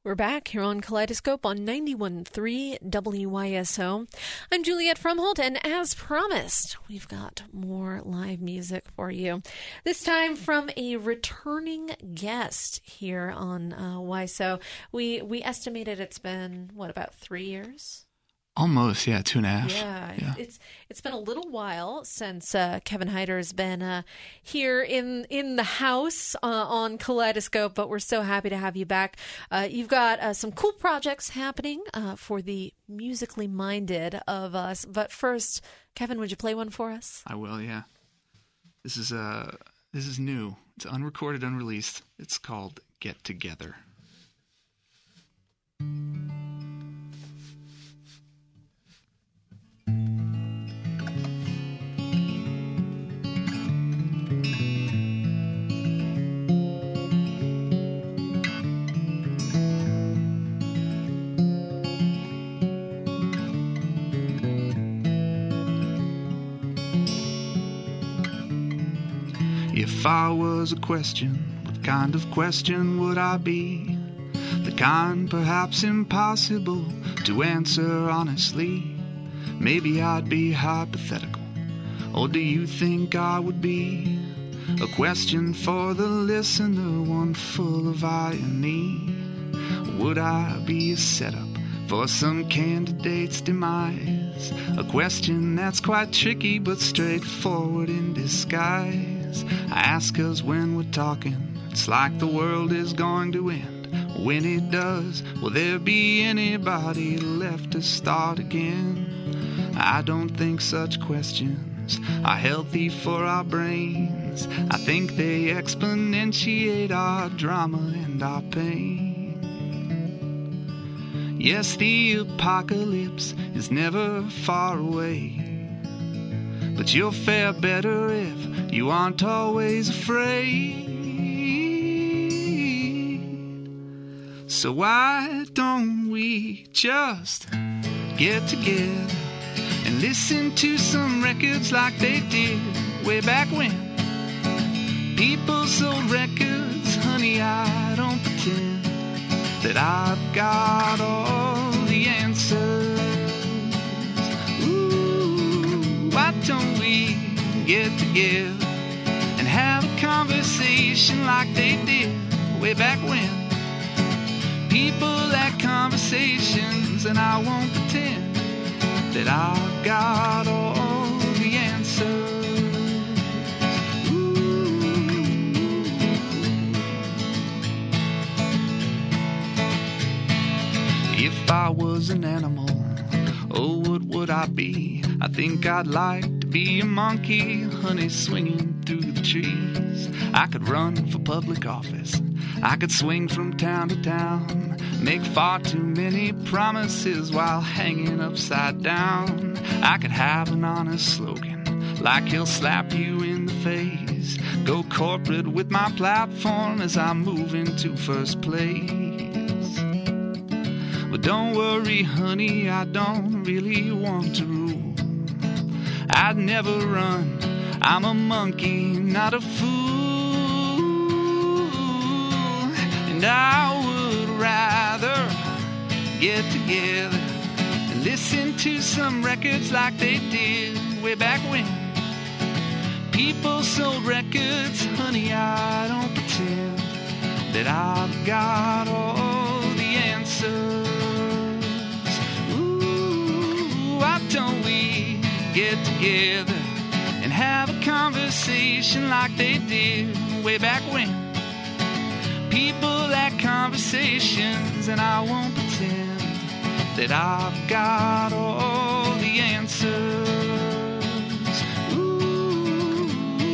We're back here on Kaleidoscope on 91.3 WYSO. I'm Juliet Frumholt, and as promised, we've got more live music for you. This time from a returning guest here on YSO. We estimated it's been, about 3 years? Almost, 2.5. Yeah. It's been a little while since Kevin Hyder has been here in the house on Kaleidoscope, but we're so happy to have you back. You've got some cool projects happening for the musically minded of us. But first, Kevin, would you play one for us? I will, yeah. This is new. It's unrecorded, unreleased. It's called Get Together. If I was a question, what kind of question would I be? The kind perhaps impossible to answer honestly. Maybe I'd be hypothetical, or do you think I would be a question for the listener, one full of irony? Would I be a setup for some candidate's demise? A question that's quite tricky but straightforward in disguise. I ask 'cause when we're talking, it's like the world is going to end. When it does, will there be anybody left to start again? I don't think such questions are healthy for our brains. I think they exponentiate our drama and our pain. Yes, the apocalypse is never far away, but you'll fare better if you aren't always afraid. So why don't we just get together and listen to some records like they did way back when? People sold records, honey, I don't pretend that I've got all the answers. Ooh, why don't we get together and have a conversation like they did way back when? People had conversations, and I won't pretend that I've got all the answers. Ooh. If I was an animal, oh, what would I be? I think I'd like to be a monkey, honey, swinging through the trees. I could run for public office, I could swing from town to town, make far too many promises while hanging upside down. I could have an honest slogan, like he'll slap you in the face, go corporate with my platform as I move into first place. But don't worry, honey, I don't really want to rule. I'd never run, I'm a monkey, not a fool. And I would rather get together and listen to some records like they did way back when. People sold records, honey, I don't pretend that I've got all the answers. Ooh, why don't we get together and have a conversation like they did way back when? People had conversations, and I won't pretend that I've got all the answers. Ooh,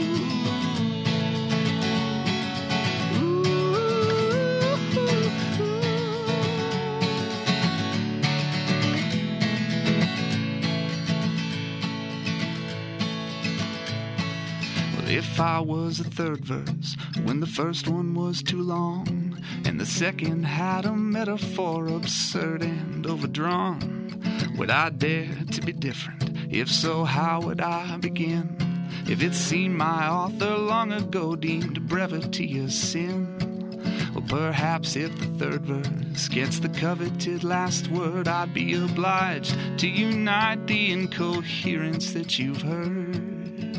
well, if I was a third verse when the first one was too long, and the second had a metaphor absurd and overdrawn, would I dare to be different? If so, how would I begin? If it seemed my author long ago deemed brevity a sin, well, perhaps if the third verse gets the coveted last word, I'd be obliged to unite the incoherence that you've heard.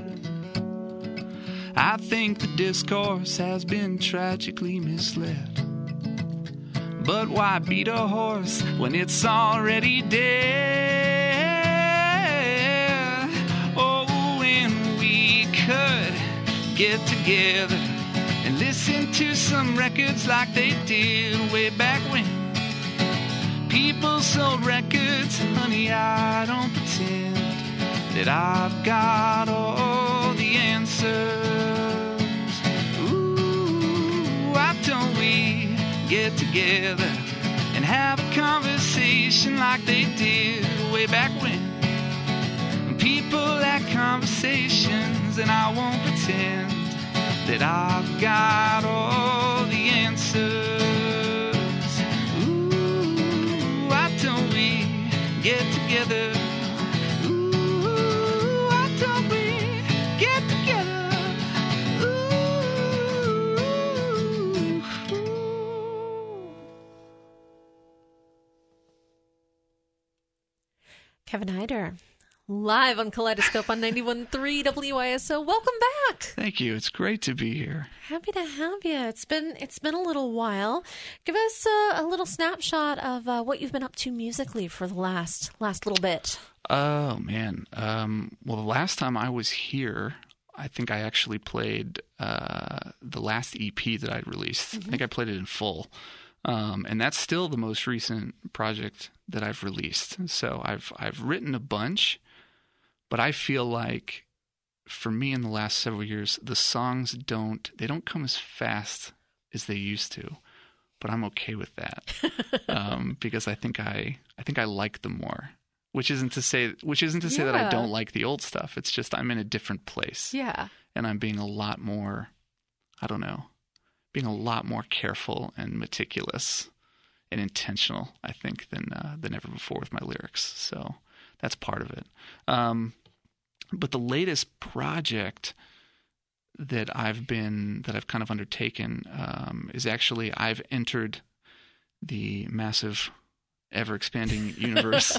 I think the discourse has been tragically misled. But why beat a horse when it's already dead? Oh, when we could get together and listen to some records like they did way back when people sold records. Honey, I don't pretend that I've got all the answers. Ooh, why don't we get together and have a conversation like they did way back when people had conversations, and I won't pretend that I've got all the answers. Ooh, why don't we get together? Ooh, why don't we get together? Ooh. Kevin Hyder, live on Kaleidoscope on 91.3 WISO. Welcome back. Thank you. It's great to be here. Happy to have you. It's been a little while. Give us a little snapshot of what you've been up to musically for the last little bit. Oh, man. Well, the last time I was here, I think I actually played the last EP that I'd released. I think I played it in full. And that's still the most recent project that I've released. So I've written a bunch, but I feel like for me in the last several years, the songs don't come as fast as they used to, but I'm okay with that. Because I think I like them more, which isn't to say that I don't like the old stuff. It's just I'm in a different place. Yeah. And I'm being a lot more, being a lot more careful and meticulous and intentional, I think, than ever before with my lyrics. So that's part of it. But the latest project that I've kind of undertaken is actually I've entered the massive, ever-expanding universe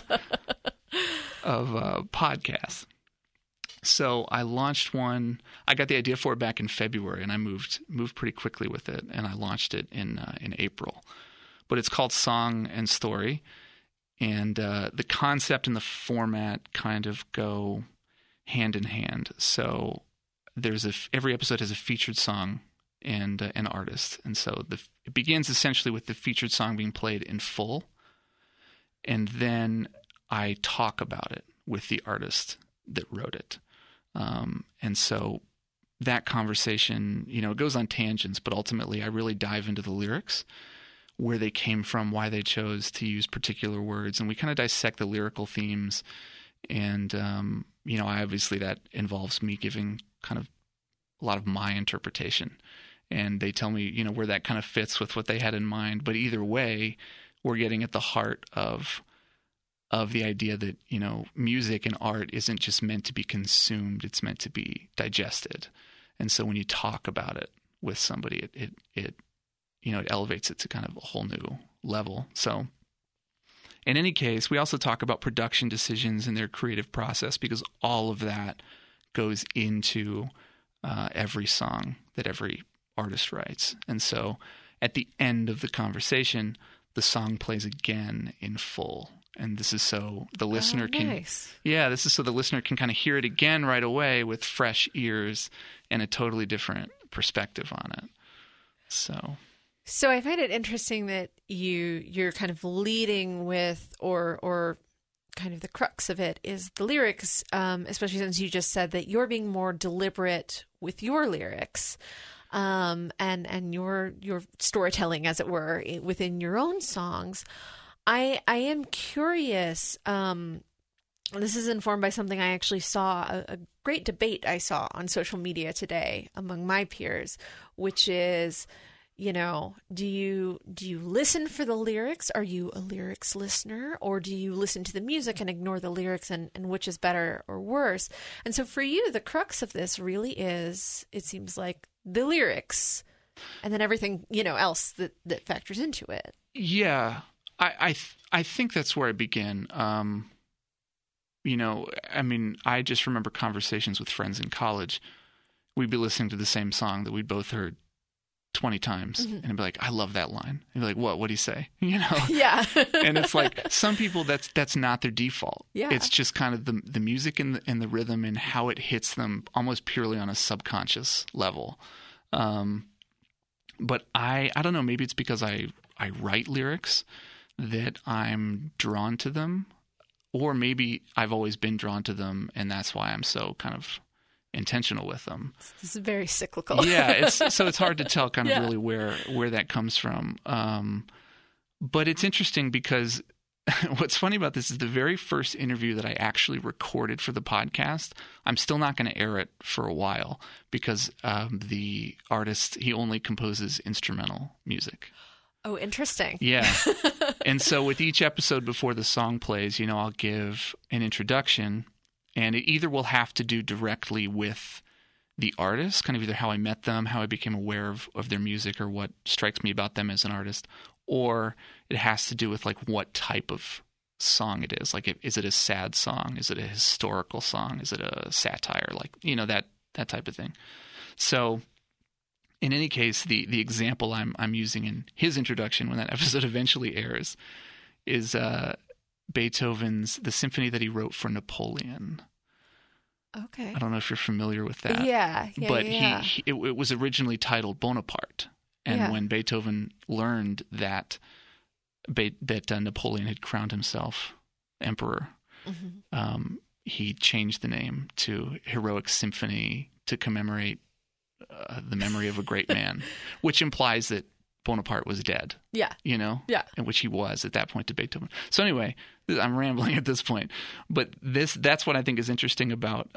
of podcasts. So I launched one. I got the idea for it back in February, and I moved pretty quickly with it, and I launched it in April. But it's called Song and Story, and the concept and the format kind of go hand in hand. So every episode has a featured song and an artist, and so it begins essentially with the featured song being played in full, and then I talk about it with the artist that wrote it. And so that conversation, it goes on tangents, but ultimately I really dive into the lyrics, where they came from, why they chose to use particular words, and we kind of dissect the lyrical themes. And, obviously that involves me giving kind of a lot of my interpretation, and they tell me, where that kind of fits with what they had in mind. But either way, we're getting at the heart of the idea that, music and art isn't just meant to be consumed, it's meant to be digested. And so when you talk about it with somebody, it elevates it to kind of a whole new level. So in any case, we also talk about production decisions and their creative process, because all of that goes into every song that every artist writes. And so at the end of the conversation, the song plays again in full. And this is so the listener this is so the listener can kind of hear it again right away with fresh ears and a totally different perspective on it. So I find it interesting that you're kind of leading with, or kind of the crux of it is the lyrics, especially since you just said that you're being more deliberate with your lyrics, and your storytelling, as it were, within your own songs. I am curious. This is informed by something I actually saw, a great debate I saw on social media today among my peers, which is, do you listen for the lyrics? Are you a lyrics listener, or do you listen to the music and ignore the lyrics, and which is better or worse? And so for you, the crux of this really is, it seems like, the lyrics And then everything, else that factors into it. Yeah. I think that's where I began. I just remember conversations with friends in college. We'd be listening to the same song that we'd both heard 20 times, and I'd be like, I love that line. And be like, what do you say? Yeah. And it's like, some people, that's not their default. Yeah. It's just kind of the music and the rhythm and how it hits them almost purely on a subconscious level. But I don't know, maybe it's because I write lyrics that I'm drawn to them, or maybe I've always been drawn to them, and that's why I'm so kind of intentional with them. This is very cyclical. Yeah, so it's hard to tell kind of really where that comes from. But it's interesting because what's funny about this is the very first interview that I actually recorded for the podcast, I'm still not going to air it for a while because the artist, he only composes instrumental music. Oh, interesting. Yeah. And so with each episode before the song plays, I'll give an introduction. And it either will have to do directly with the artist, kind of either how I met them, how I became aware of their music, or what strikes me about them as an artist, or it has to do with like what type of song it is. Like, is it a sad song? Is it a historical song? Is it a satire? Like, that type of thing. So in any case, the example I'm using in his introduction when that episode eventually airs is Beethoven's the symphony that he wrote for Napoleon. Okay. I don't know if you're familiar with that. Yeah. But it was originally titled Bonaparte, and when Beethoven learned that Napoleon had crowned himself emperor, he changed the name to Heroic Symphony to commemorate the memory of a great man, which implies that Bonaparte was dead. Yeah. Yeah. And which he was at that point to Beethoven. So anyway, I'm rambling at this point, but that's what I think is interesting about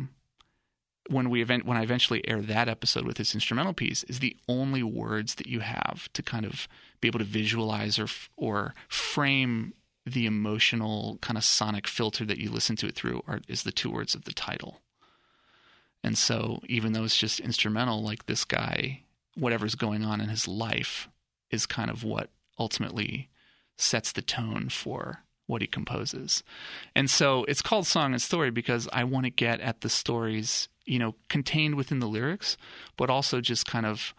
when I eventually air that episode with this instrumental piece is the only words that you have to kind of be able to visualize or frame the emotional kind of sonic filter that you listen to it through is the two words of the title. And so even though it's just instrumental, like this guy, whatever's going on in his life is kind of what ultimately sets the tone for what he composes. And so it's called Song and Story because I want to get at the stories, contained within the lyrics, but also just kind of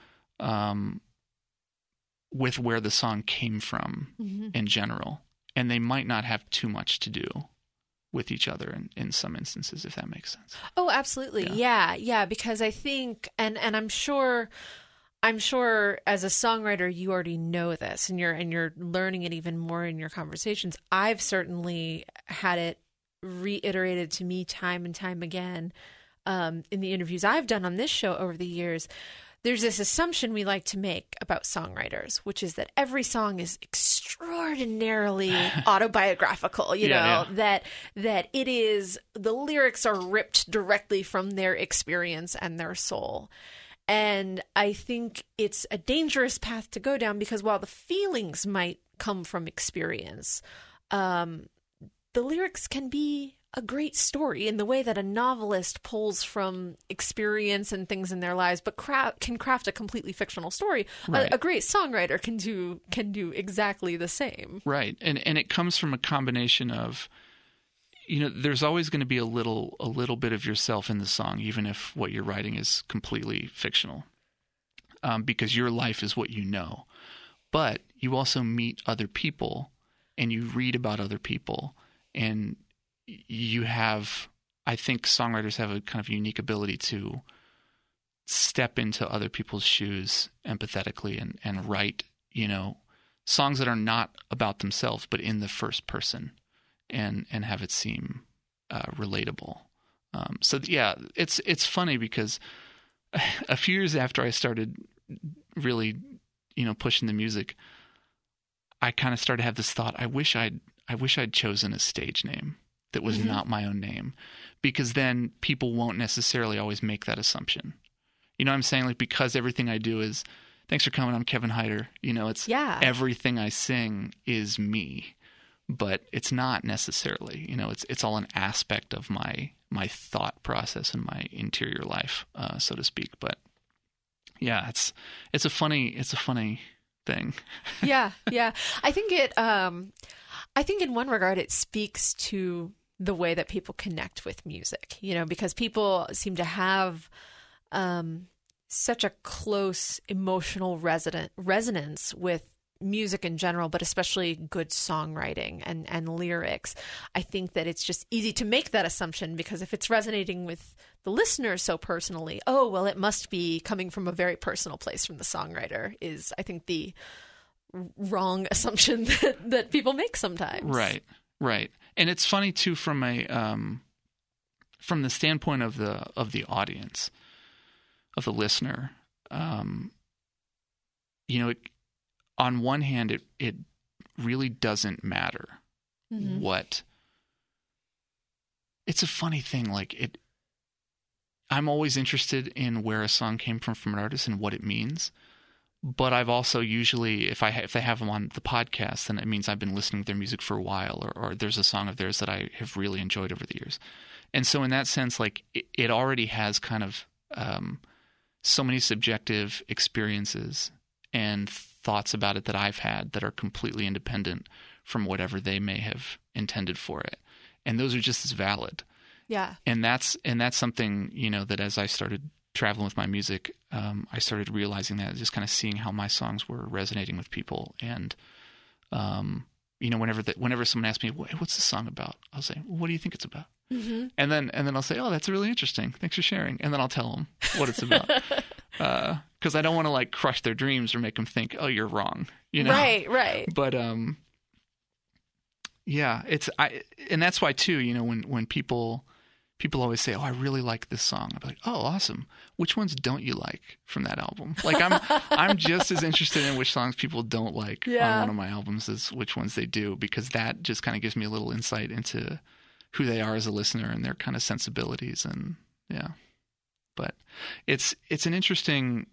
with where the song came from in general. And they might not have too much to do with each other in some instances, if that makes sense. Oh, absolutely. Yeah. Because I think, and I'm sure as a songwriter, you already know this and you're learning it even more in your conversations. I've certainly had it reiterated to me time and time again in the interviews I've done on this show over the years. There's this assumption we like to make about songwriters, which is that every song is extraordinarily autobiographical, that it is, the lyrics are ripped directly from their experience and their soul. And I think it's a dangerous path to go down because while the feelings might come from experience, the lyrics can be a great story in the way that a novelist pulls from experience and things in their lives, but can craft a completely fictional story. Right. A great songwriter can do exactly the same. Right. And it comes from a combination of, there's always going to be a little bit of yourself in the song, even if what you're writing is completely fictional, because your life is what you know. But you also meet other people and you read about other people, and I think songwriters have a kind of unique ability to step into other people's shoes empathetically and write, songs that are not about themselves, but in the first person and have it seem relatable. It's funny because a few years after I started really, pushing the music, I kind of started to have this thought, I wish I'd chosen a stage name that was not my own name, because then people won't necessarily always make that assumption. You know what I'm saying? Like, because everything I do is, thanks for coming, I'm Kevin Hyder. It's everything I sing is me, but it's not necessarily, it's all an aspect of my thought process and my interior life, so to speak. But Yeah, it's a funny thing. Yeah. I think in one regard it speaks to the way that people connect with music, because people seem to have such a close emotional resonance with music in general, but especially good songwriting and lyrics. I think that it's just easy to make that assumption, because if it's resonating with the listener so personally, oh, well, it must be coming from a very personal place from the songwriter, is, I think, the wrong assumption that people make sometimes. Right. And it's funny too from the standpoint of the audience, of the listener. On one hand, it really doesn't matter what. It's a funny thing. Like I'm always interested in where a song came from an artist and what it means. But I've also usually, if they have them on the podcast, then it means I've been listening to their music for a while, or there's a song of theirs that I have really enjoyed over the years. And so in that sense, like it already has kind of so many subjective experiences and thoughts about it that I've had that are completely independent from whatever they may have intended for it. And those are just as valid. Yeah. And that's something, that as I started traveling with my music, I started realizing that, just kind of seeing how my songs were resonating with people. And, whenever someone asks me, what's the song about? I'll say, well, what do you think it's about? Mm-hmm. And then I'll say, oh, that's really interesting. Thanks for sharing. And then I'll tell them what it's about. Because I don't want to like crush their dreams or make them think, oh, you're wrong. Right. But yeah, and that's why too. When people always say, oh, I really like this song. I'm like, oh, awesome. Which ones don't you like from that album? Like I'm just as interested in which songs people don't like on one of my albums as which ones they do, because that just kind of gives me a little insight into who they are as a listener and their kind of sensibilities. And yeah, but it's an interesting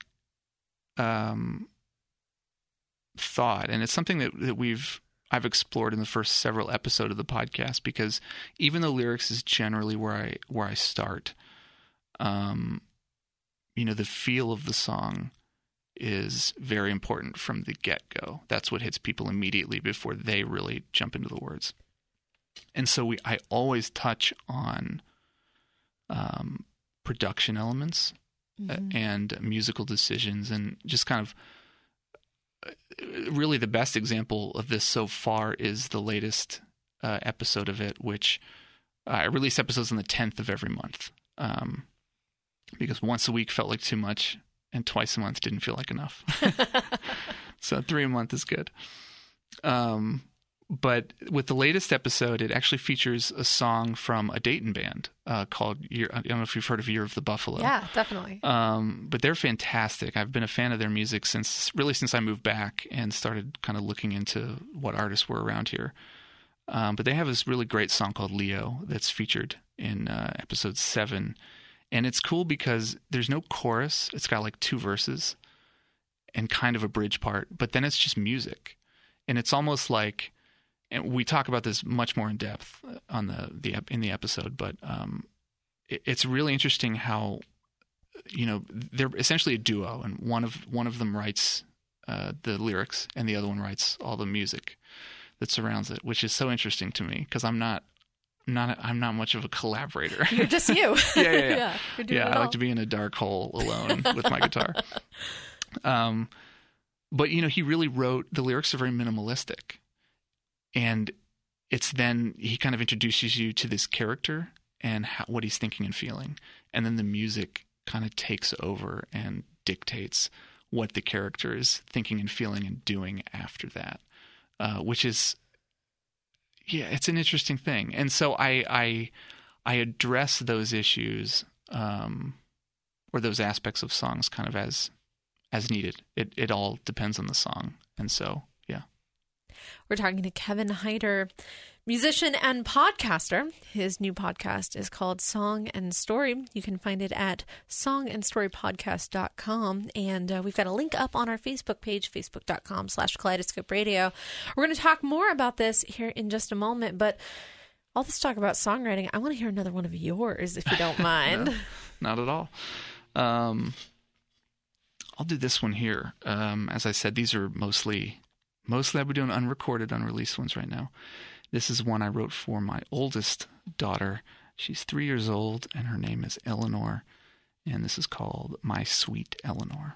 thought, and it's something that I've explored in the first several episodes of the podcast, because even though lyrics is generally where I start, the feel of the song is very important from the get-go. That's what hits people immediately before they really jump into the words. And so I always touch on production elements and musical decisions, and just kind of really the best example of this so far is the latest episode of it, which I release episodes on the 10th of every month, because once a week felt like too much and twice a month didn't feel like enough. So 3 a month is good. But with the latest episode, it actually features a song from a Dayton band called I don't know if you've heard of Year of the Buffalo. Yeah, definitely. But they're fantastic. I've been a fan of their music since I moved back and started kind of looking into what artists were around here. But they have this really great song called Leo that's featured in episode 7. And it's cool because there's no chorus. It's got like 2 verses and kind of a bridge part, but then it's just music. And it's almost like, and we talk about this much more in depth on in the episode, but it's really interesting how, they're essentially a duo, and one of them writes the lyrics and the other one writes all the music that surrounds it, which is so interesting to me because I'm not much of a collaborator. You're just you. Yeah. Yeah, I like to be in a dark hole alone with my guitar. But he really wrote, the lyrics are very minimalistic. And it's then he kind of introduces you to this character and what he's thinking and feeling. And then the music kind of takes over and dictates what the character is thinking and feeling and doing after that, which is, it's an interesting thing. And so I address those issues or those aspects of songs kind of as needed. It all depends on the song. And so, yeah. We're talking to Kevin Heider, musician and podcaster. His new podcast is called Song and Story. You can find it at songandstorypodcast.com. And we've got a link up on our Facebook page, facebook.com/Kaleidoscope Radio. We're going to talk more about this here in just a moment, but all this talk about songwriting, I want to hear another one of yours, if you don't mind. No, not at all. I'll do this one here. As I said, these are mostly I'll be doing unrecorded, unreleased ones right now. This is one I wrote for my oldest daughter. She's 3 years old, and her name is Eleanor. And this is called My Sweet Eleanor.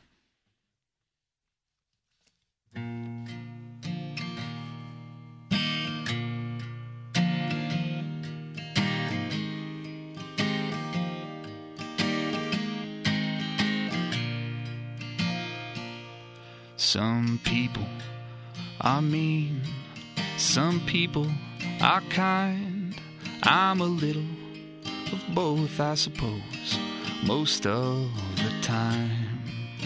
Some people are mean, some people are kind. I'm a little of both, I suppose, most of the time.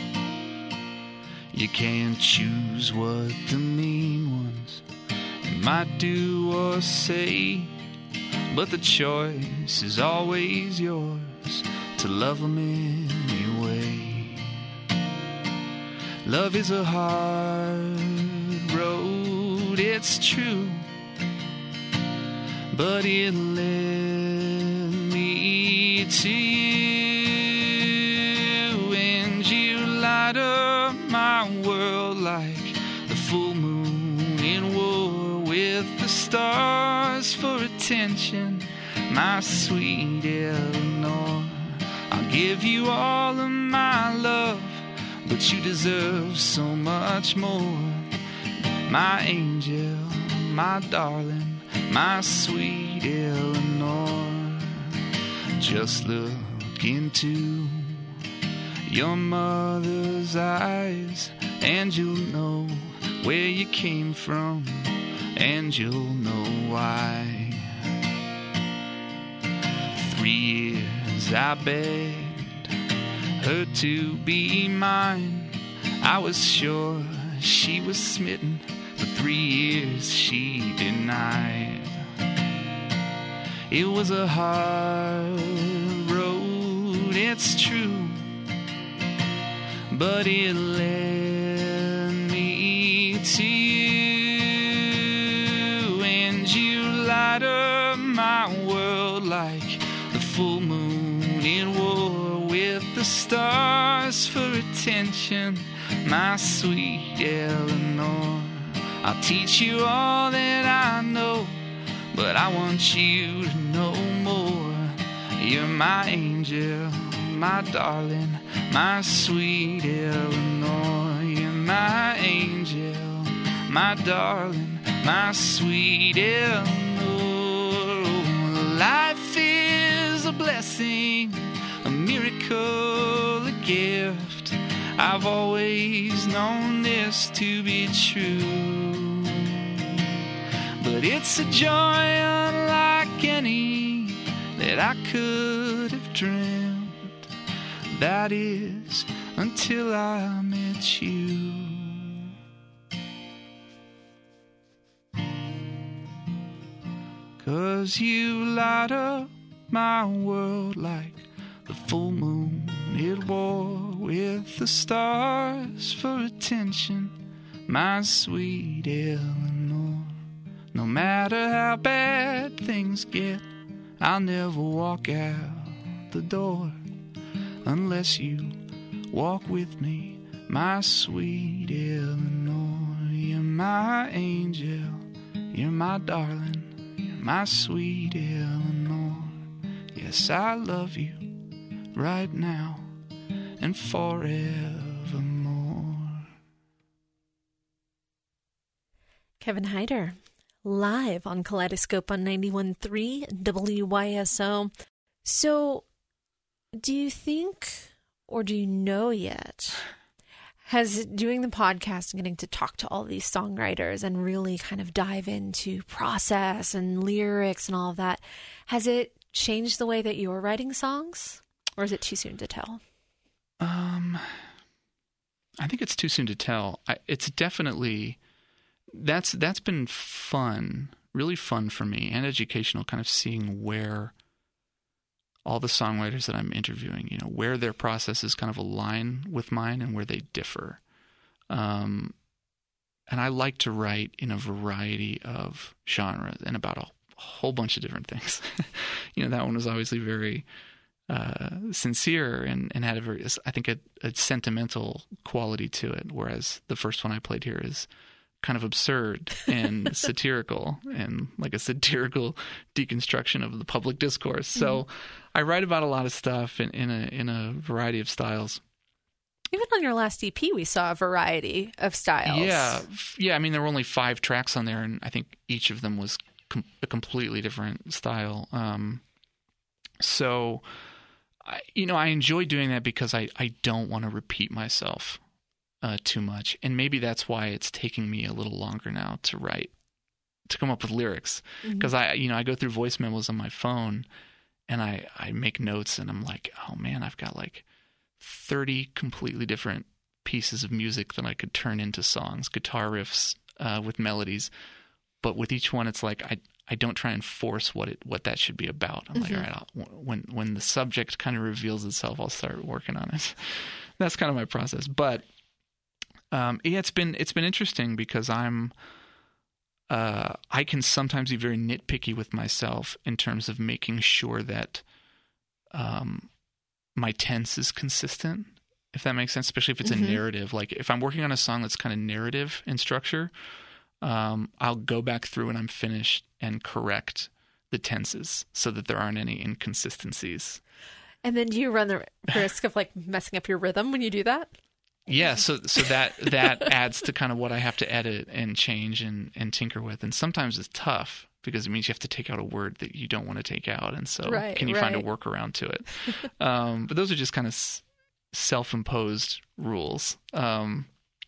You can't choose what the mean ones might do or say, but the choice is always yours to love them anyway. Love is a hard road, it's true, but it led me to you, and you light up my world like the full moon in war with the stars for attention. My sweet Eleanor, I'll give you all of my love, but you deserve so much more. My angel, my darling, my sweet Eleanor. Just look into your mother's eyes, and you'll know where you came from, and you'll know why. 3 years I begged her to be mine. I was sure she was smitten. For 3 years she denied. It was a hard road, it's true, but it led me to you, and you light up my world like the full moon in war with the stars for attention. My sweet Eleanor, I'll teach you all that I know, but I want you to know more. You're my angel, my darling, my sweet Eleanor. You're my angel, my darling, my sweet Eleanor. Life is a blessing, a miracle, a gift. I've always known this to be true, but it's a joy unlike any that I could have dreamt. That is, until I met you. Cause you light up my world like the full moon it wore with the stars for attention. My sweet Eleanor, no matter how bad things get, I'll never walk out the door unless you walk with me. My sweet Eleanor, you're my angel, you're my darling, you're my sweet Eleanor. Yes, I love you right now and forevermore. Kevin Hyder, live on Kaleidoscope on 91.3 WYSO. So, do you think, or do you know yet, has doing the podcast and getting to talk to all these songwriters and really kind of dive into process and lyrics and all of that, has it changed the way that you're writing songs? Or is it too soon to tell? I think it's too soon to tell. It's definitely, that's been fun, really fun for me, and educational, kind of seeing where all the songwriters that I'm interviewing, where their processes kind of align with mine and where they differ. And I like to write in a variety of genres and about a whole bunch of different things. That one was obviously very sincere and had a very, I think, a sentimental quality to it. Whereas the first one I played here is kind of absurd and satirical, and like a satirical deconstruction of the public discourse. So I write about a lot of stuff in a variety of styles. Even on your last EP, we saw a variety of styles. Yeah. I mean, there were only 5 tracks on there, and I think each of them was a completely different style. So, I enjoy doing that because I don't want to repeat myself too much. And maybe that's why it's taking me a little longer now to come up with lyrics. Because I go through voice memos on my phone, and I make notes, and I'm like, oh man, I've got like 30 completely different pieces of music that I could turn into songs, guitar riffs with melodies. But with each one, it's like I don't try and force what that should be about. I'm like, all right, when the subject kind of reveals itself, I'll start working on it. That's kind of my process. But it's been interesting because I can sometimes be very nitpicky with myself in terms of making sure that my tense is consistent, if that makes sense, especially if it's a narrative. Like if I'm working on a song that's kind of narrative in structure, I'll go back through when I'm finished and correct the tenses so that there aren't any inconsistencies. And then do you run the risk of like messing up your rhythm when you do that? Yeah, so that adds to kind of what I have to edit and change and tinker with. And sometimes it's tough because it means you have to take out a word that you don't want to take out. And so can you find a workaround to it? But those are just kind of self-imposed rules. But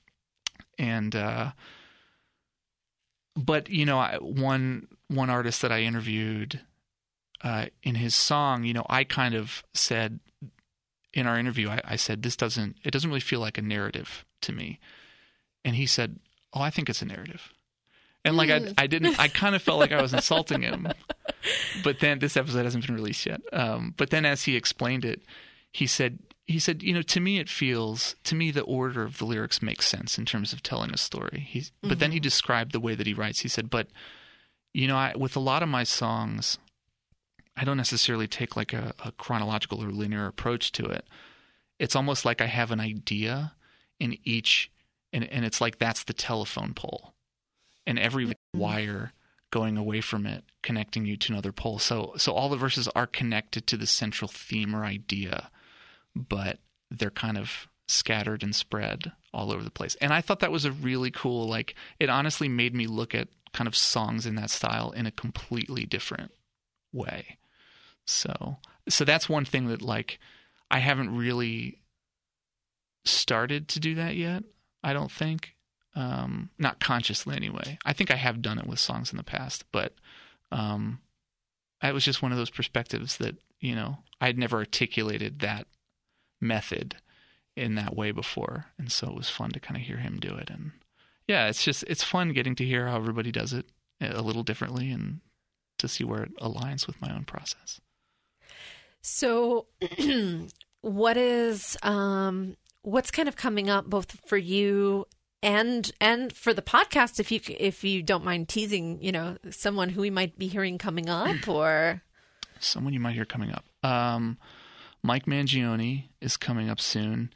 one artist that I interviewed in his song, I kind of said in our interview, I said, it doesn't really feel like a narrative to me. And he said, oh, I think it's a narrative. And like, I kind of felt like I was insulting him, but then this episode hasn't been released yet. But then as he explained it, he said, to me, the order of the lyrics makes sense in terms of telling a story. But then he described the way that he writes. He said, but, with a lot of my songs, I don't necessarily take like a chronological or linear approach to it. It's almost like I have an idea in each, and it's like that's the telephone pole. And every wire going away from it, connecting you to another pole. So all the verses are connected to the central theme or idea, but they're kind of scattered and spread all over the place. And I thought that was a really cool, like, it honestly made me look at kind of songs in that style in a completely different way. So that's one thing that, like, I haven't really started to do that yet, I don't think. Not consciously anyway. I think I have done it with songs in the past, but it was just one of those perspectives that, I had never articulated that method in that way before. And so it was fun to kind of hear him do it. And yeah, it's fun getting to hear how everybody does it a little differently and to see where it aligns with my own process. So what's kind of coming up both for you and for the podcast, if you don't mind teasing, someone who we might be hearing coming up, or someone you might hear coming up. Mike Mangione is coming up soon.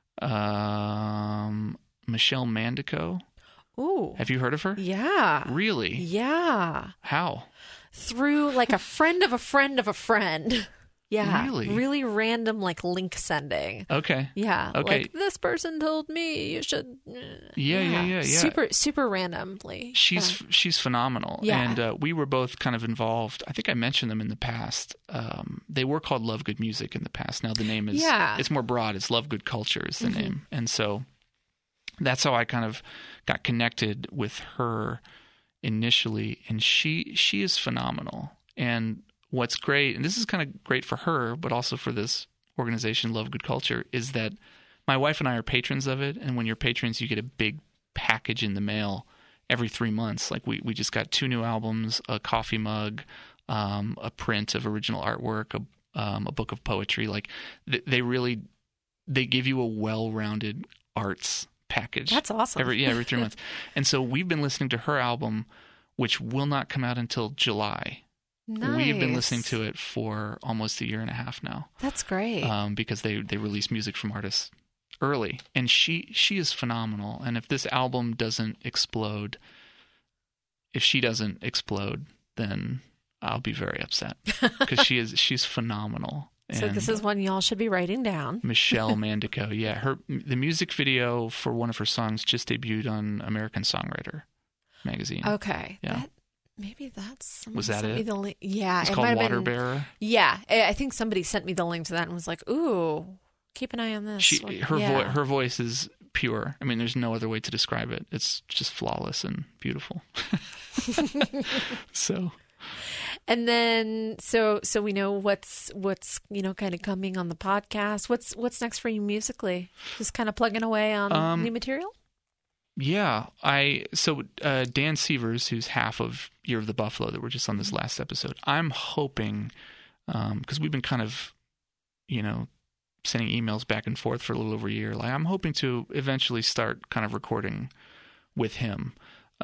Michelle Mandico. Ooh. Have you heard of her? Yeah. Really? Yeah. How? Through like a friend of a friend of a friend. Yeah. Really random, like, link sending. Okay. Yeah. Okay. Like, this person told me you should. Yeah. Super randomly. She's phenomenal. Yeah. And we were both kind of involved. I think I mentioned them in the past. They were called Love Good Music in the past. Now the name is, it's more broad. It's Love Good Culture is the name. And so that's how I kind of got connected with her initially. And she is phenomenal. And what's great, and this is kind of great for her, but also for this organization, Love Good Culture, is that my wife and I are patrons of it. And when you're patrons, you get a big package in the mail every 3 months. Like we just got 2 new albums, a coffee mug, a print of original artwork, a book of poetry. Like they give you a well-rounded arts package. That's awesome. Every 3 months. And so we've been listening to her album, which will not come out until July. Nice. We've been listening to it for almost a year and a half now. That's great. Because they release music from artists early, and she is phenomenal. And if this album doesn't explode, if she doesn't explode, then I'll be very upset, because she's phenomenal. So this is one y'all should be writing down. Michelle Mandico, yeah, the music video for one of her songs just debuted on American Songwriter magazine. Okay, yeah. Maybe that's... Was that it? Yeah. It's called Water Bearer? Yeah. I think somebody sent me the link to that and was like, ooh, keep an eye on this. Her voice is pure. I mean, there's no other way to describe it. It's just flawless and beautiful. So... And then, so we know what's kind of coming on the podcast. What's next for you musically? Just kind of plugging away on new material? Yeah, Dan Severs, who's half of Year of the Buffalo that we're just on this last episode, I'm hoping, because we've been kind of, sending emails back and forth for a little over a year, like I'm hoping to eventually start kind of recording with him,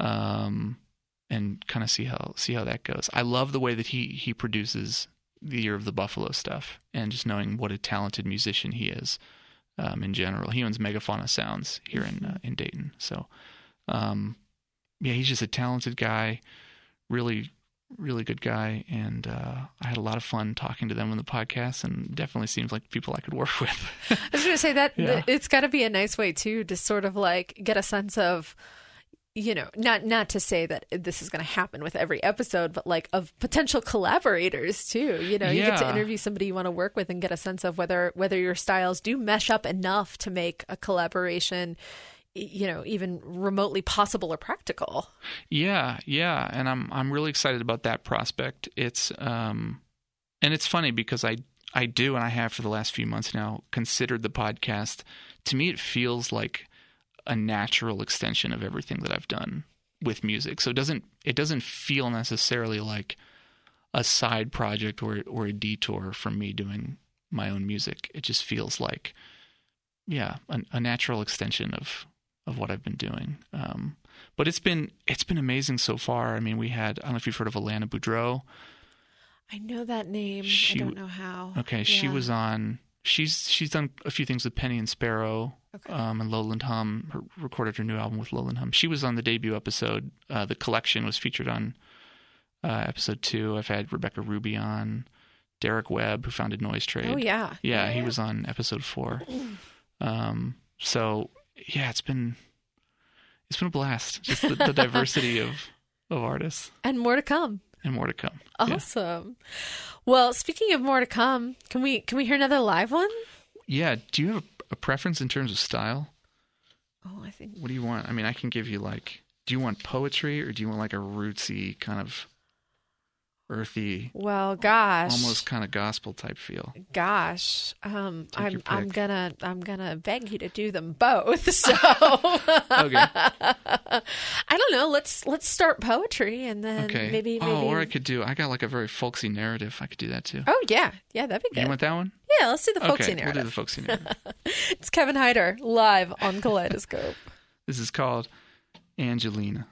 and kind of see how that goes. I love the way that he produces the Year of the Buffalo stuff, and just knowing what a talented musician he is. In general, he owns Megafauna Sounds here in Dayton. So, he's just a talented guy, really, really good guy. And I had a lot of fun talking to them on the podcast, and definitely seems like people I could work with. I was going to say that it's got to be a nice way too to sort of like get a sense of, not to say that this is going to happen with every episode, but like of potential collaborators too. You get to interview somebody you want to work with and get a sense of whether your styles do mesh up enough to make a collaboration, even remotely possible or practical. Yeah. And I'm really excited about that prospect. It's and it's funny because I do, and I have for the last few months now, considered the podcast. To me, it feels like a natural extension of everything that I've done with music. So it doesn't feel necessarily like a side project or a detour from me doing my own music. It just feels like, a natural extension of what I've been doing. But it's been amazing so far. I mean, I don't know if you've heard of Alana Boudreau. I know that name. I don't know how. Okay. Yeah. She was on, she's done a few things with Penny and Sparrow. Okay. And Lowland Hum, recorded her new album with Lowland Hum. She was on the debut episode. The Collection was featured on episode 2. I've had Rebecca Ruby on, Derek Webb, who founded Noise Trade. Oh, yeah. Yeah, he was on episode 4. So, it's been a blast. Just the diversity of artists. And more to come. Awesome. Yeah. Well, speaking of more to come, can we hear another live one? Yeah. Do you have a preference in terms of style? Oh, I think... What do you want? I mean, I can give you do you want poetry, or do you want like a rootsy kind of earthy? Well, gosh, almost kind of gospel type feel. Gosh, I'm gonna beg you to do them both. So okay. I don't know. Let's start poetry, and then maybe. Or I got like a very folksy narrative. I could do that too. Oh yeah, that'd be good. You want that one? Yeah, let's do the folksy narrative. We'll do the folksy narrative. It's Kevin Hyder live on Kaleidoscope. This is called Angelina.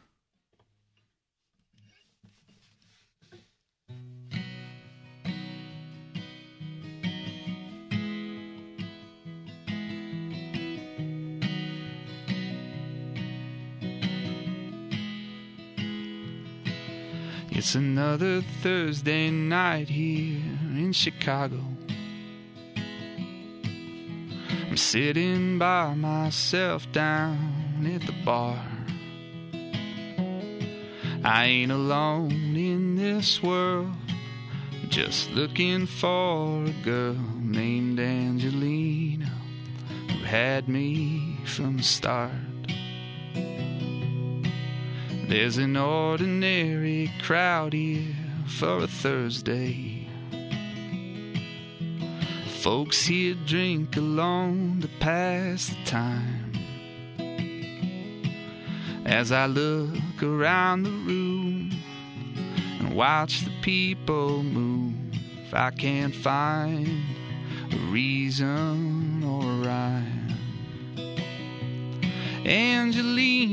It's another Thursday night here in Chicago. I'm sitting by myself down at the bar. I ain't alone in this world, just looking for a girl named Angelina who had me from the start. There's an ordinary crowd here for a Thursday. Folks here drink alone to pass the time. As I look around the room and watch the people move, I can't find a reason or a rhyme.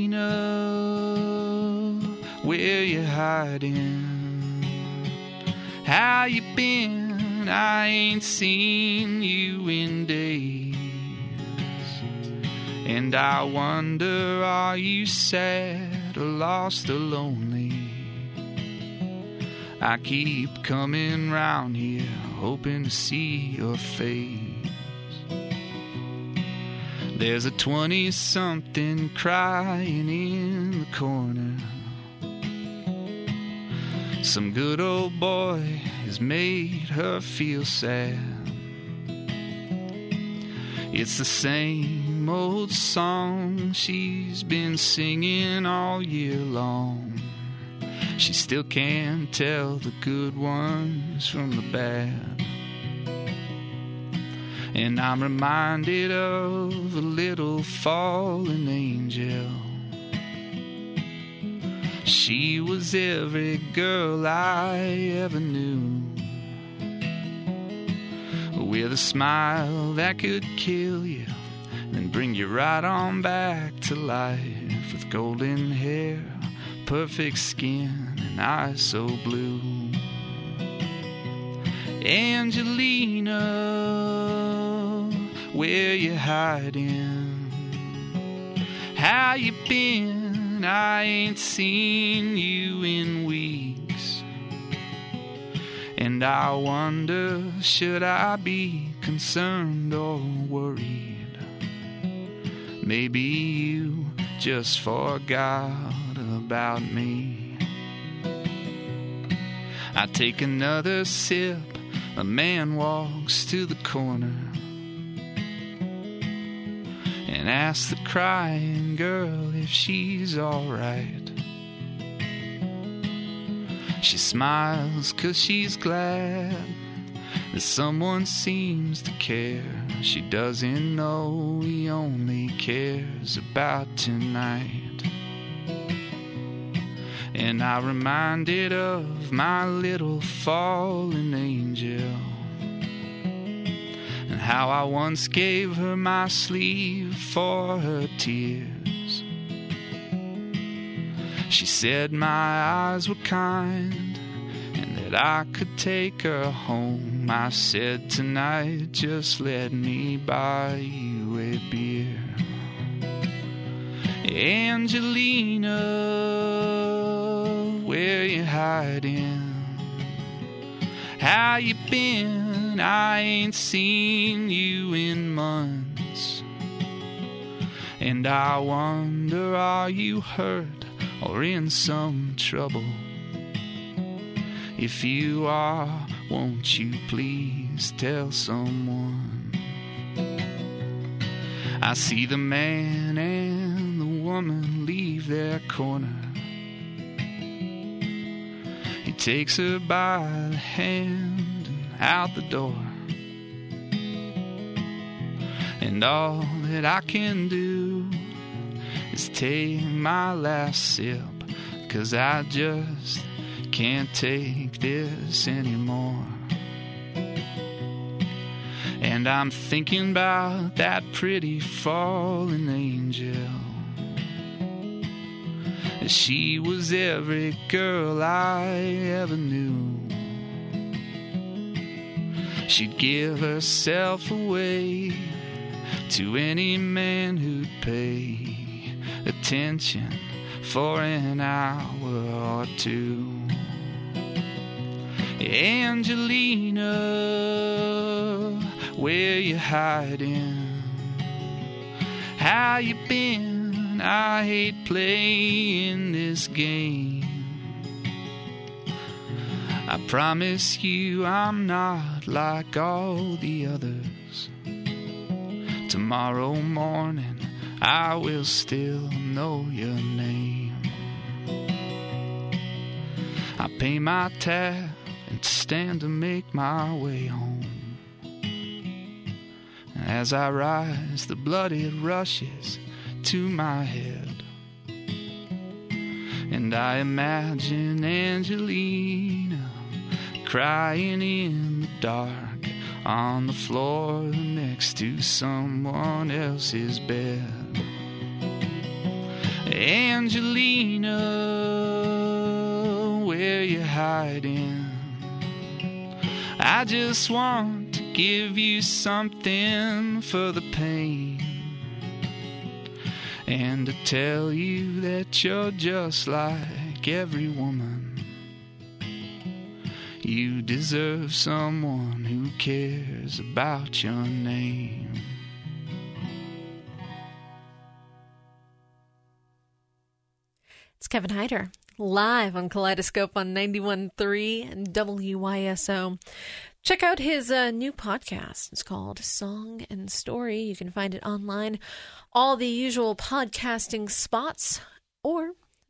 Angelina, where you hiding? How you been? I ain't seen you in days. And I wonder, are you sad or lost or lonely? I keep coming round here, hoping to see your face. There's a 20-something crying in the corner. Some good old boy has made her feel sad. It's the same old song she's been singing all year long. She still can't tell the good ones from the bad. And I'm reminded of a little fallen angel. She was every girl I ever knew, with a smile that could kill you, then bring you right on back to life, with golden hair, perfect skin, and eyes so blue. Angelina, where you hiding? How you been? I ain't seen you in weeks. And I wonder, should I be concerned or worried? Maybe you just forgot about me. I take another sip. A man walks to the corner and asks the crying girl if she's alright. She smiles 'cause she's glad that someone seems to care. She doesn't know he only cares about tonight. And I reminded of my little fallen angel, and how I once gave her my sleeve for her tears. She said my eyes were kind and that I could take her home. I said, tonight just let me buy you a beer. Angelina, where you hiding? How you been? I ain't seen you in months. And I wonder, are you hurt or in some trouble? If you are, won't you please tell someone? I see the man and the woman leave their corner. He takes her by the hand and out the door. And all that I can do is take my last sip, 'cause I just can't take this anymore. And I'm thinking about that pretty fallen angel. She was every girl I ever knew. She'd give herself away to any man who'd pay attention for an hour or two. Angelina, where you hiding? How you been? I hate playing this game. I promise you I'm not like all the others. Tomorrow morning I will still know your name. I pay my tab and stand to make my way home. As I rise, the blood it rushes to my head, and I imagine Angelina crying in the dark on the floor next to someone else's bed. Angelina, where you hiding? I just want to give you something for the pain, and to tell you that you're just like every woman. You deserve someone who cares about your name. It's Kevin Hyder, live on Kaleidoscope on 91.3 and WYSO. Check out his new podcast. It's called Song and Story. You can find it online, all the usual podcasting spots, or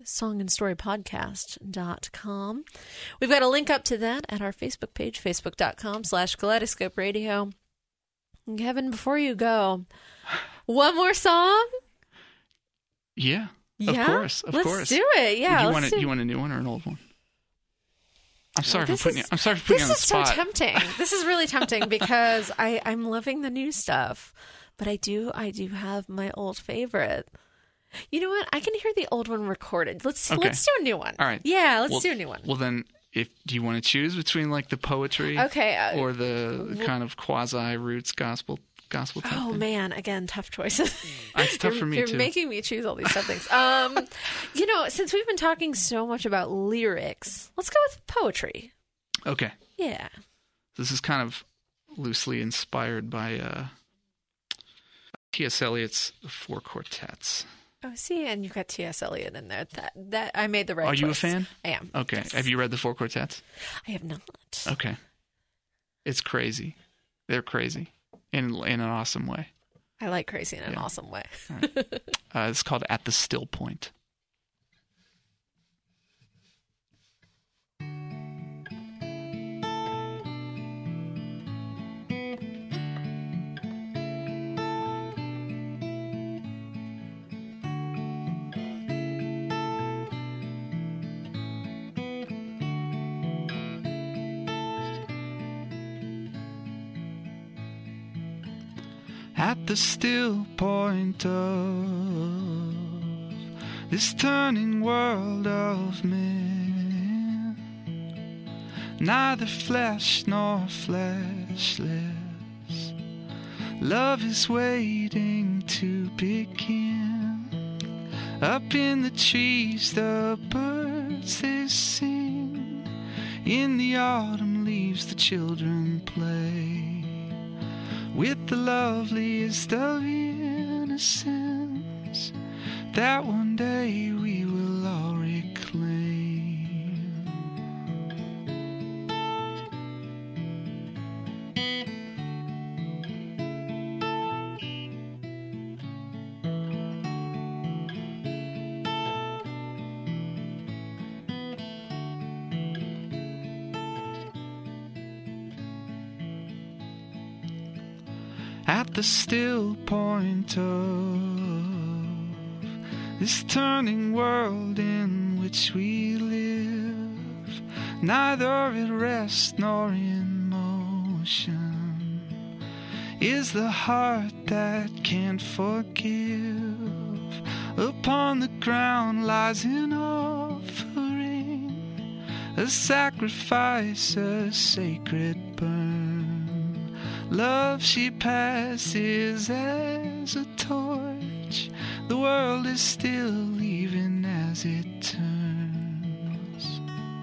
songandstorypodcast.com. We've got a link up to that at our Facebook page, facebook.com/Kaleidoscope Radio. And Kevin, before you go, one more song? Yeah. Of course. Let's do it. Yeah. You want a new one or an old one? I'm sorry for putting you on the spot. This is so tempting. This is really tempting because I'm loving the new stuff, but I do have my old favorite. You know what? I can hear the old one recorded. Let's do a new one. All right. Yeah, let's do a new one. Well, then, do you want to choose between like the poetry, or the kind of quasi roots gospel type thing? Man, again, tough choices. It's tough for me too. You're making me choose all these tough things. Since we've been talking so much about lyrics, let's go with poetry. Okay. Yeah. This is kind of loosely inspired by T.S. Eliot's Four Quartets. Oh, see, and you've got T.S. Eliot in there. That I made the right choice. Are you a fan? I am. Okay. Yes. Have you read the Four Quartets? I have not. Okay. It's crazy. They're crazy in an awesome way. I like crazy in an awesome way. Right. It's called At the Still Point. At the still point of this turning world of men, neither flesh nor fleshless, love is waiting to begin. Up in the trees the birds they sing, in the autumn leaves the children play, with the loveliest of innocence that one day we will all reclaim. At the still point of this turning world in which we live, neither at rest nor in motion, is the heart that can't forgive. Upon the ground lies an offering, a sacrifice, a sacred burn. Love she passes as a torch, the world is still even as it turns.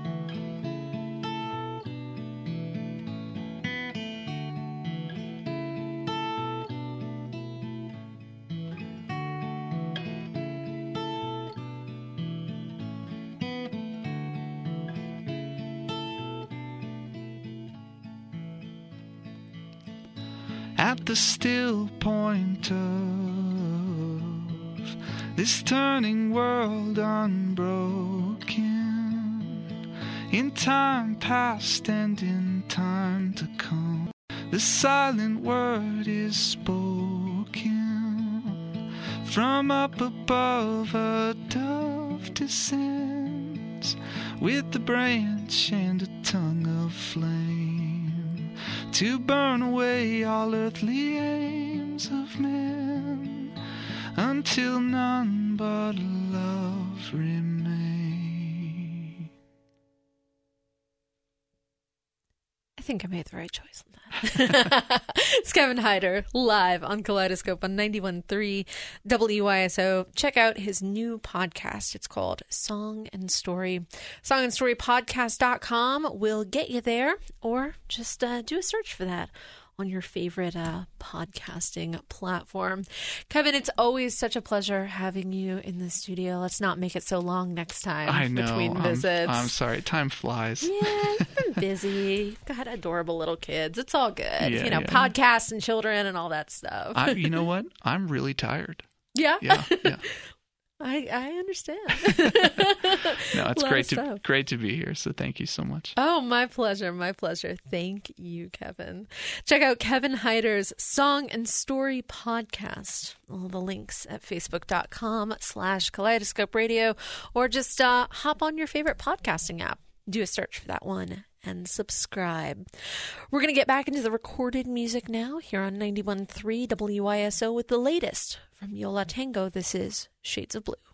At the still point of this turning world unbroken, in time past and in time to come, the silent word is spoken. From up above a dove descends, with the branch and a tongue of flame, to burn away all earthly aims of men, until none but love remains. I think I made the right choice on that. It's Kevin Hyder live on Kaleidoscope on 91.3 WYSO. Check out his new podcast. It's called Song and Story. Songandstorypodcast.com will get you there, or just do a search for that on your favorite podcasting platform. Kevin, it's always such a pleasure having you in the studio. Let's not make it so long next time. I know. Between visits. I'm sorry. Time flies. Yeah, you've been busy. You've got adorable little kids. It's all good. Yeah, podcasts and children and all that stuff. You know what? I'm really tired. Yeah? Yeah. I understand. No, it's great to be here. So thank you so much. Oh, my pleasure. My pleasure. Thank you, Kevin. Check out Kevin Hyder's Song and Story podcast. All the links at facebook.com/Kaleidoscope Radio, or just hop on your favorite podcasting app. Do a search for that one and subscribe. We're going to get back into the recorded music now here on 91.3 WYSO with the latest from Yo La Tengo. This is Shades of Blue.